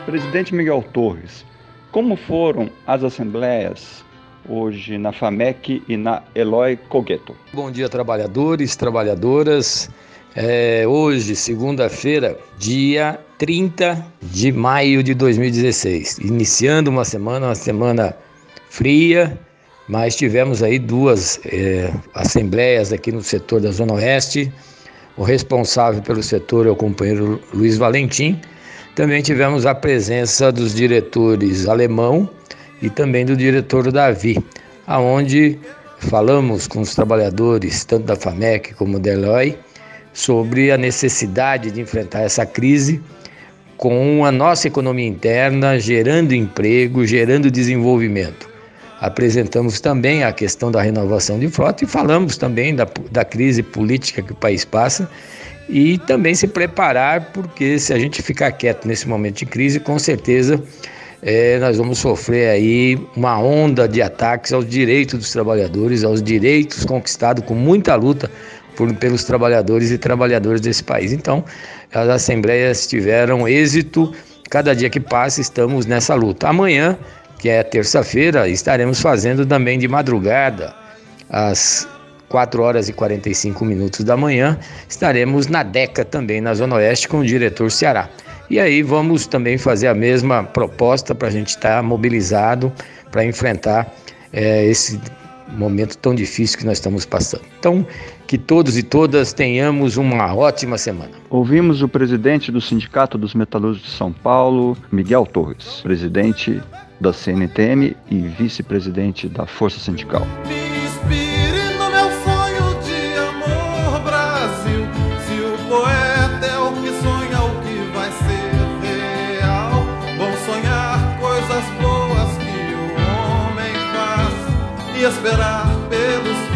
Presidente Miguel Torres, como foram as assembleias hoje na FAMEC e na Eloy Cogheto? Bom dia, trabalhadores, trabalhadoras. Hoje, segunda-feira, dia 30 de maio de 2016, iniciando uma semana fria, mas tivemos aí duas assembleias aqui no setor da Zona Oeste. O responsável pelo setor é o companheiro Luiz Valentim. Também tivemos a presença dos diretores Alemão e também do diretor Davi, aonde falamos com os trabalhadores, tanto da FAMEC como da Eloy, sobre a necessidade de enfrentar essa crise com a nossa economia interna, gerando emprego, gerando desenvolvimento. Apresentamos também a questão da renovação de frota e falamos também da crise política que o país passa e também se preparar, porque se a gente ficar quieto nesse momento de crise, com certeza nós vamos sofrer aí uma onda de ataques aos direitos dos trabalhadores, aos direitos conquistados com muita luta pelos trabalhadores e trabalhadoras desse país. Então, as assembleias tiveram êxito, cada dia que passa estamos nessa luta. Amanhã, que é terça-feira, estaremos fazendo também de madrugada, às 4 horas e 45 minutos da manhã, estaremos na DECA também, na Zona Oeste, com o diretor Ceará. E aí vamos também fazer a mesma proposta para a gente estar mobilizado para enfrentar esse momento tão difícil que nós estamos passando. Então, que todos e todas tenhamos uma ótima semana. Ouvimos o presidente do Sindicato dos Metalúrgicos de São Paulo, Miguel Torres, presidente da CNTM e vice-presidente da Força Sindical. Me inspire no meu sonho de amor, Brasil. Se o poeta é o que sonha, o que vai ser real. Vamos sonhar coisas boas que o homem faz e esperar pelos